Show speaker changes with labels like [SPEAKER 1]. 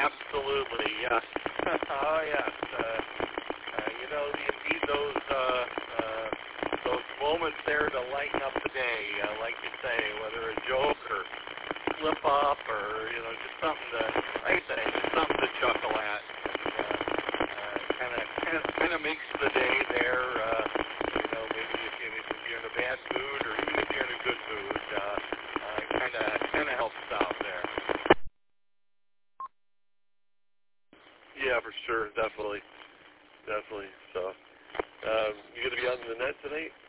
[SPEAKER 1] Absolutely, yes. Oh, yes. Indeed, those moments there to lighten up the day, like you say, whether a joke or slip up or, just something to, like I say, just something to chuckle at. Kind of makes the day there, maybe if you're in a bad mood or even if you're in a good mood, kind of helps out there.
[SPEAKER 2] Yeah, for sure, definitely. So, you going to be on the net tonight?